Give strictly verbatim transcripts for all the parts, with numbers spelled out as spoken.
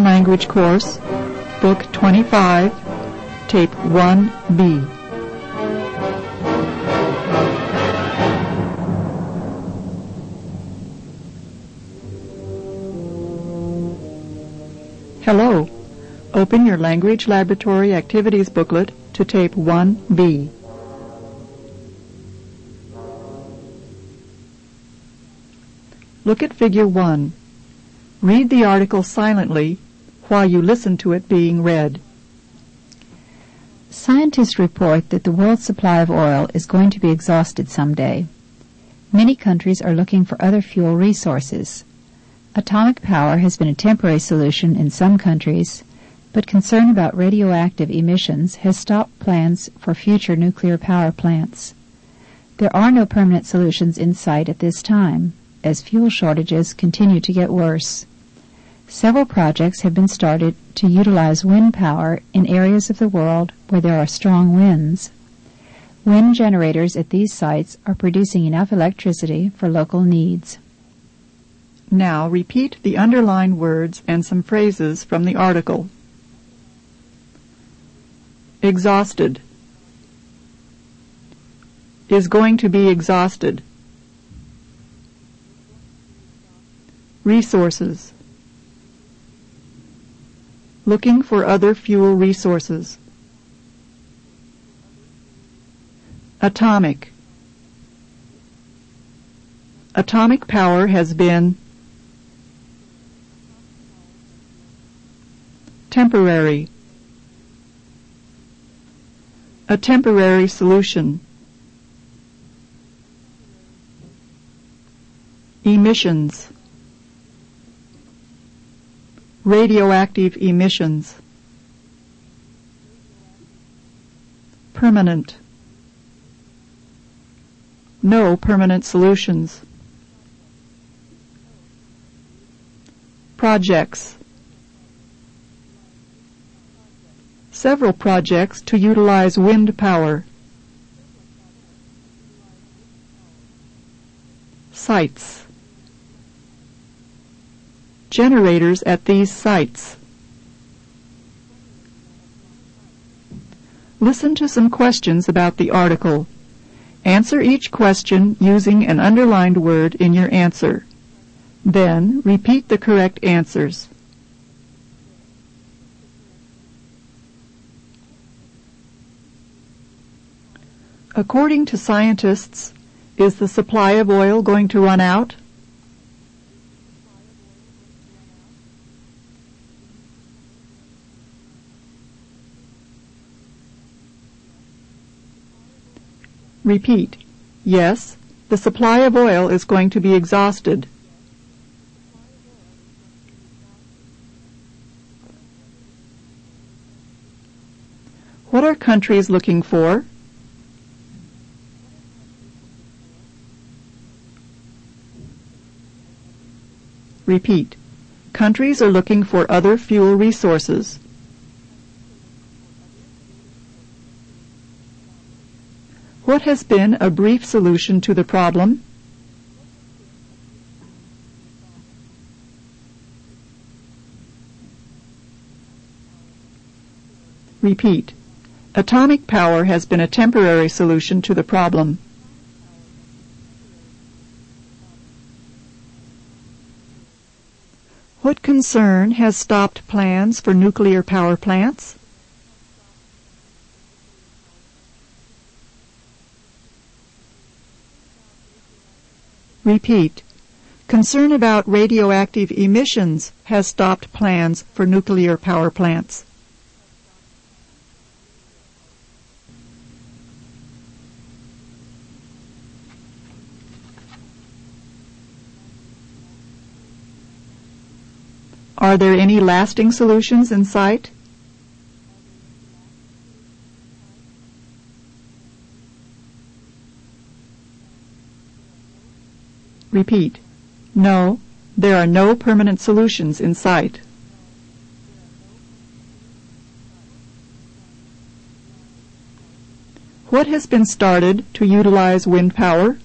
Language Course, Book twenty-five, Tape one B. Hello. Open your Language Laboratory Activities booklet to Tape one B. Look at Figure one. Read the article silently while you listen to it being read. Scientists report that the world's supply of oil is going to be exhausted someday. Many countries are looking for other fuel resources. Atomic power has been a temporary solution in some countries, but concern about radioactive emissions has stopped plans for future nuclear power plants. There are no permanent solutions in sight at this time, as fuel shortages continue to get worse. Several projects have been started to utilize wind power in areas of the world where there are strong winds. Wind generators at these sites are producing enough electricity for local needs. Now repeat the underlined words and some phrases from the article. Exhausted. Is going to be exhausted. Resources. Looking for other fuel resources. Atomic. Atomic power has been temporary. A temporary solution. Emissions. Radioactive emissions. Permanent. No permanent solutions. Projects. Several projects to utilize wind power. Sites. Generators at these sites. Listen to some questions about the article. Answer each question using an underlined word in your answer. Then repeat the correct answers. According to scientists, is the supply of oil going to run out? Repeat. Yes, the supply of oil is going to be exhausted. What are countries looking for? Repeat. Countries are looking for other fuel resources. What has been a brief solution to the problem? Repeat. Atomic power has been a temporary solution to the problem. What concern has stopped plans for nuclear power plants? Repeat. Concern about radioactive emissions has stopped plans for nuclear power plants. Are there any lasting solutions in sight? Repeat. No, there are no permanent solutions in sight. What has been started to utilize wind power?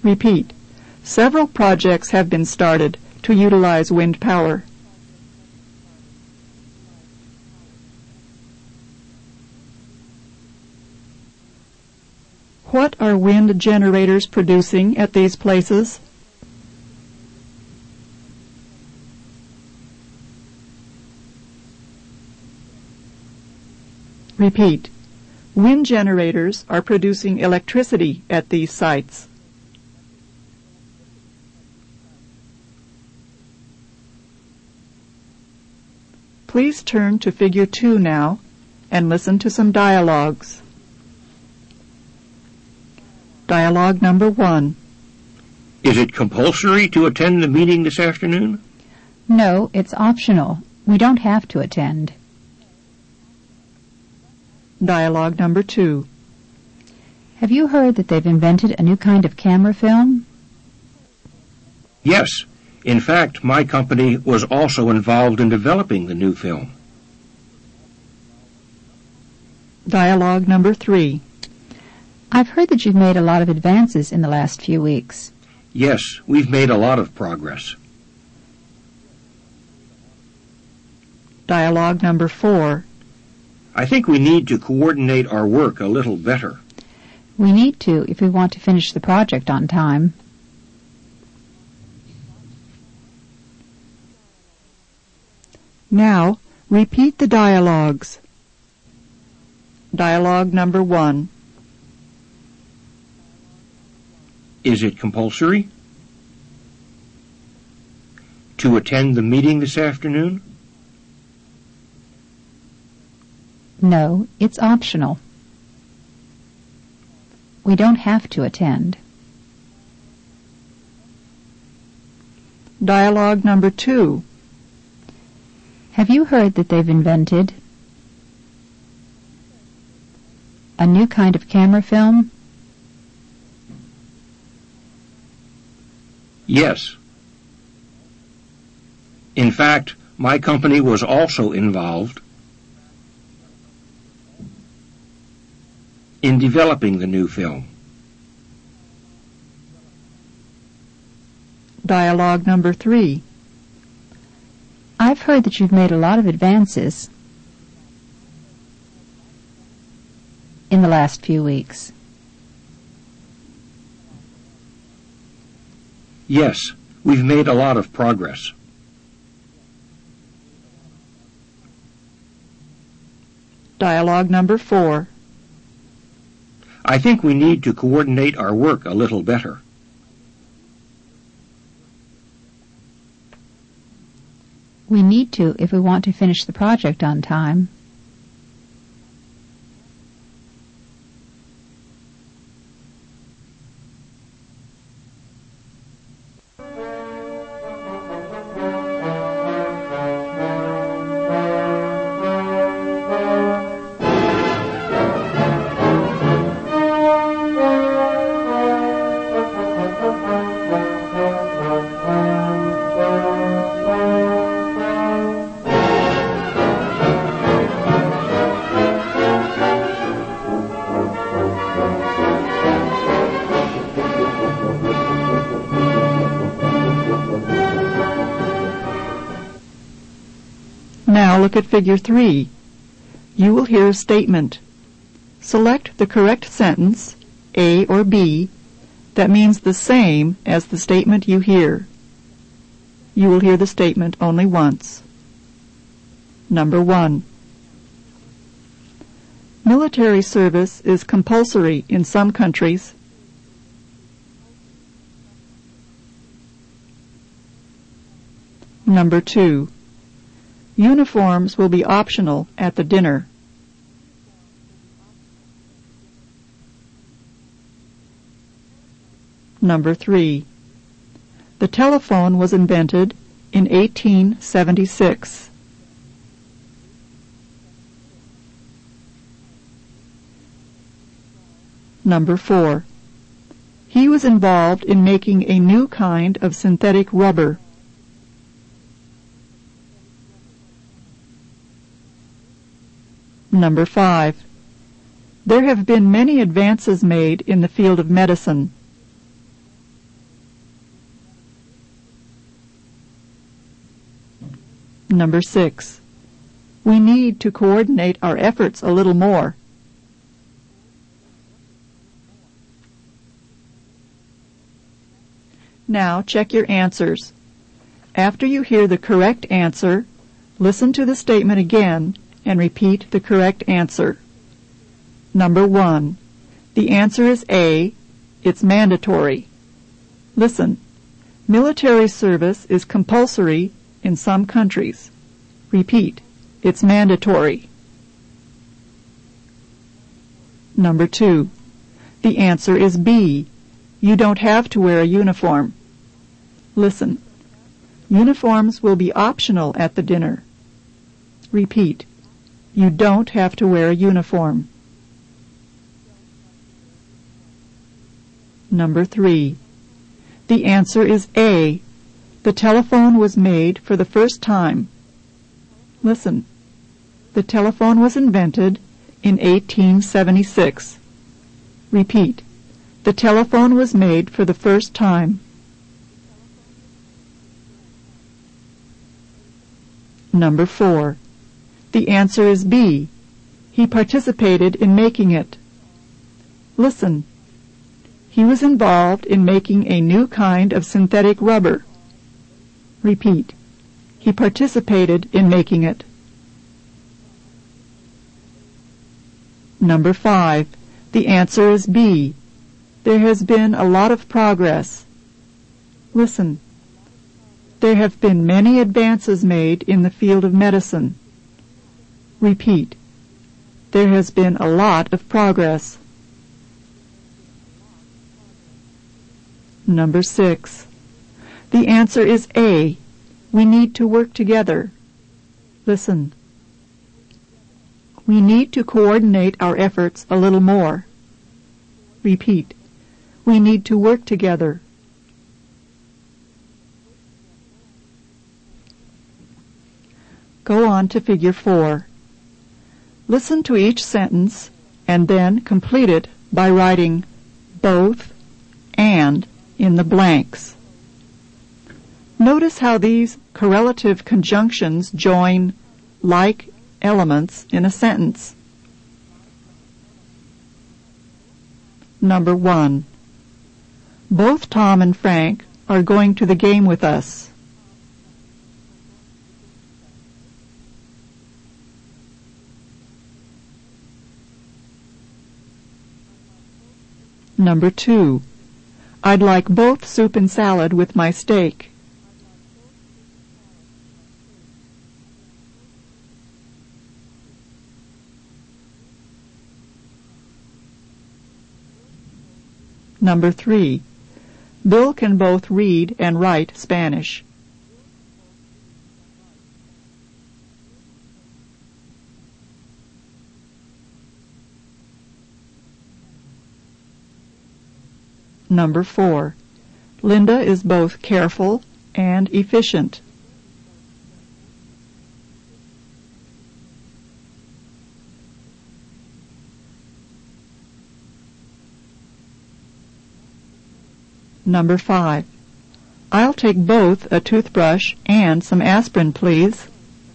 Repeat. Several projects have been started to utilize wind power. What are wind generators producing at these places? Repeat. Wind generators are producing electricity at these sites. Please turn to Figure two now and listen to some dialogues. Dialogue number one. Is it compulsory to attend the meeting this afternoon? No, it's optional. We don't have to attend. Dialogue number two. Have you heard that they've invented a new kind of camera film? Yes. In fact, my company was also involved in developing the new film. Dialogue number three. I've heard that you've made a lot of advances in the last few weeks. Yes, we've made a lot of progress. Dialogue number four. I think we need to coordinate our work a little better. We need to if we want to finish the project on time. Now, repeat the dialogues. Dialogue number one. Is it compulsory to attend the meeting this afternoon? No, it's optional. We don't have to attend. Dialogue number two. Have you heard that they've invented a new kind of camera film? Yes. In fact, my company was also involved in developing the new film. Dialogue number three. I've heard that you've made a lot of advances in the last few weeks. Yes, we've made a lot of progress. Dialogue number four. I think we need to coordinate our work a little better. We need to if we want to finish the project on time. Now look at Figure three. You will hear a statement. Select the correct sentence, A or B, that means the same as the statement you hear. You will hear the statement only once. Number one. Military service is compulsory in some countries. Number two. Uniforms will be optional at the dinner. Number three. The telephone was invented in eighteen seventy-six. Number four. He was involved in making a new kind of synthetic rubber. Number five. There have been many advances made in the field of medicine. Number six. We need to coordinate our efforts a little more. Now check your answers. After you hear the correct answer, listen to the statement again and repeat the correct answer. Number one. The answer is A. It's mandatory. Listen. Military service is compulsory in some countries. Repeat. It's mandatory. Number two. The answer is B. You don't have to wear a uniform. Listen. Uniforms will be optional at the dinner. Repeat. You don't have to wear a uniform. Number three. The answer is A. The telephone was made for the first time. Listen. The telephone was invented in eighteen seventy-six. Repeat. The telephone was made for the first time. Number four. The answer is B. He participated in making it. Listen. He was involved in making a new kind of synthetic rubber. Repeat. He participated in making it. Number five. The answer is B. There has been a lot of progress. Listen. There have been many advances made in the field of medicine. Repeat. There has been a lot of progress. Number six. The answer is A. We need to work together. Listen. We need to coordinate our efforts a little more. Repeat. We need to work together. Go on to figure four. Listen to each sentence and then complete it by writing both and in the blanks. Notice how these correlative conjunctions join like elements in a sentence. Number one. Both Tom and Frank are going to the game with us. Number two. I'd like both soup and salad with my steak. Number three. Bill can both read and write Spanish. Number four. Linda is both careful and efficient. Number five. I'll take both a toothbrush and some aspirin, please.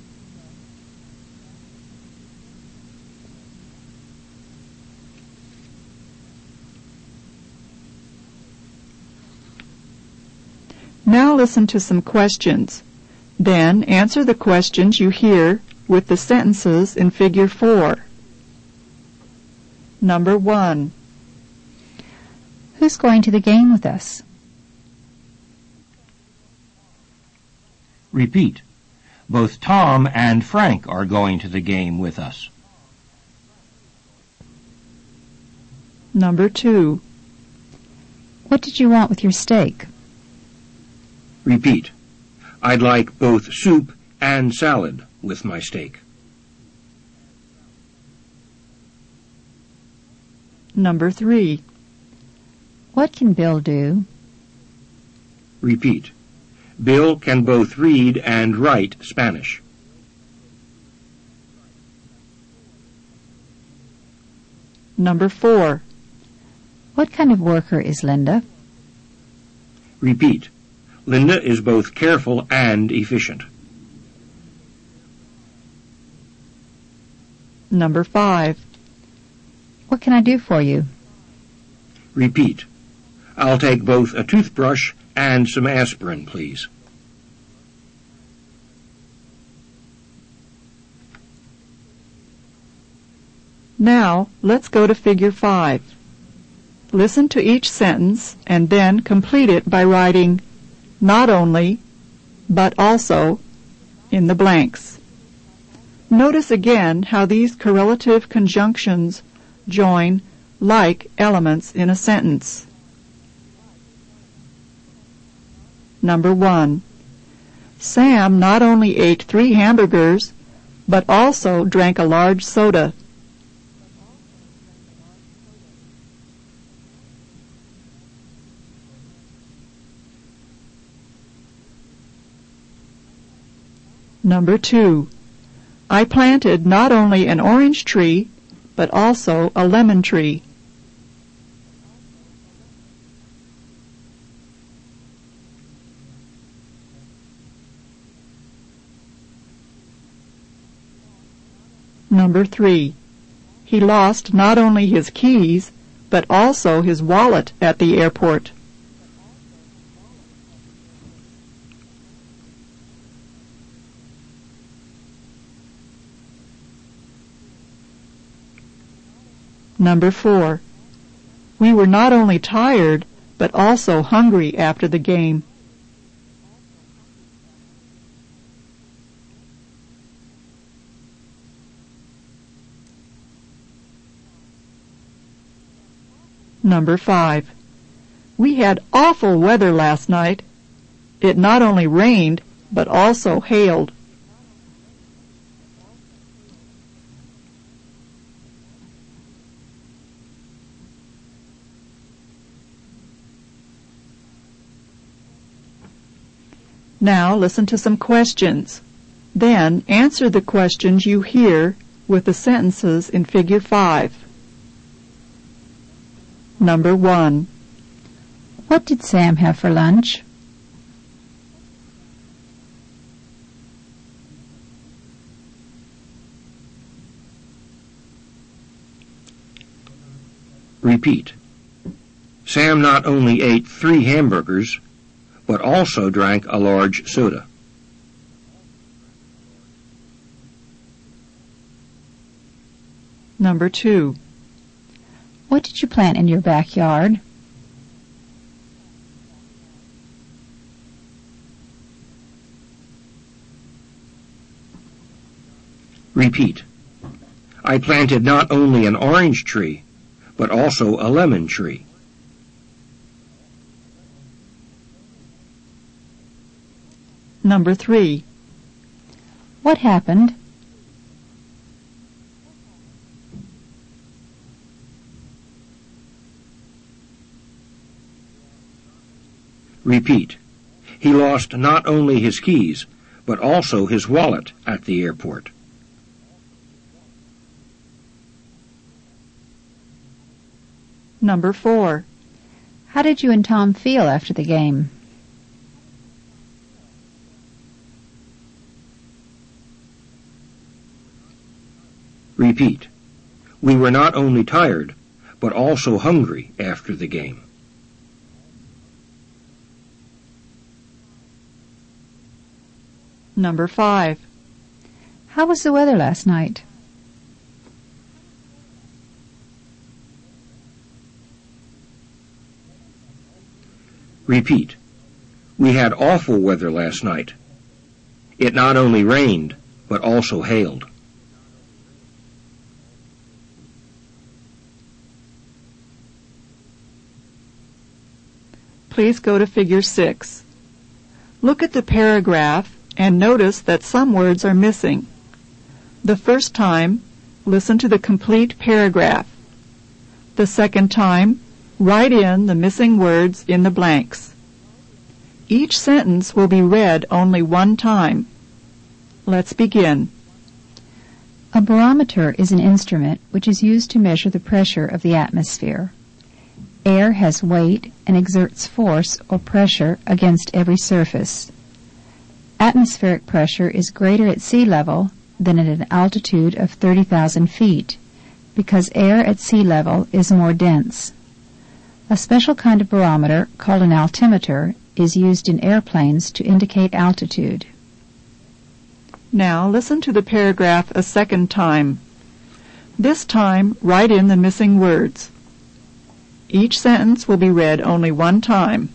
Now listen to some questions. Then answer the questions you hear with the sentences in Figure four. Number one. Who's going to the game with us? Repeat. Both Tom and Frank are going to the game with us. Number two. What did you want with your steak? Repeat. I'd like both soup and salad with my steak. Number three. What can Bill do? Repeat. Bill can both read and write Spanish. Number four. What kind of worker is Linda? Repeat. Linda is both careful and efficient. Number five. What can I do for you? Repeat. I'll take both a toothbrush and some aspirin, please. Now, let's go to figure five. Listen to each sentence and then complete it by writing not only, but also in the blanks. Notice again how these correlative conjunctions join like elements in a sentence. Number one. Sam not only ate three hamburgers, but also drank a large soda. Number two. I planted not only an orange tree, but also a lemon tree. Number three. He lost not only his keys, but also his wallet at the airport. Number four. We were not only tired, but also hungry after the game. Number five. We had awful weather last night. It not only rained, but also hailed. Now listen to some questions. Then answer the questions you hear with the sentences in figure five. Number one. What did Sam have for lunch? Repeat. Sam not only ate three hamburgers, but also drank a large soda. Number two. What did you plant in your backyard? Repeat. I planted not only an orange tree, but also a lemon tree. Number three. What happened? Repeat. He lost not only his keys, but also his wallet at the airport. Number four. How did you and Tom feel after the game? Repeat. We were not only tired, but also hungry after the game. Number five. How was the weather last night? Repeat. We had awful weather last night. It not only rained, but also hailed. Please go to figure six. Look at the paragraph and notice that some words are missing. The first time, listen to the complete paragraph. The second time, write in the missing words in the blanks. Each sentence will be read only one time. Let's begin. A barometer is an instrument which is used to measure the pressure of the atmosphere. Air has weight and exerts force or pressure against every surface. Atmospheric pressure is greater at sea level than at an altitude of thirty thousand feet, because air at sea level is more dense. A special kind of barometer, called an altimeter, is used in airplanes to indicate altitude. Now listen to the paragraph a second time. This time, write in the missing words. Each sentence will be read only one time.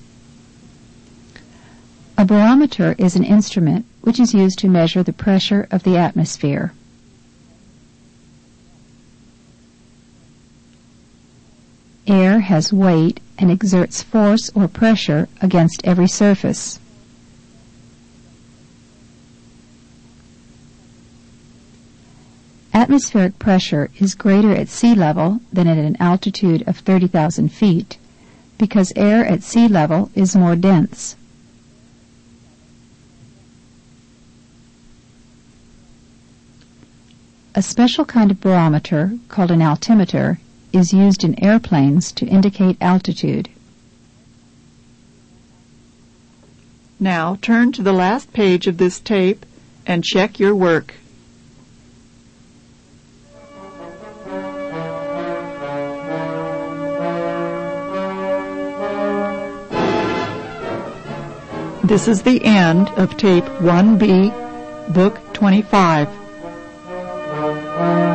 A barometer is an instrument which is used to measure the pressure of the atmosphere. Air has weight and exerts force or pressure against every surface. Atmospheric pressure is greater at sea level than at an altitude of thirty thousand feet because air at sea level is more dense. A special kind of barometer, called an altimeter, is used in airplanes to indicate altitude. Now turn to the last page of this tape and check your work. This is the end of Tape one B, Book twenty-five.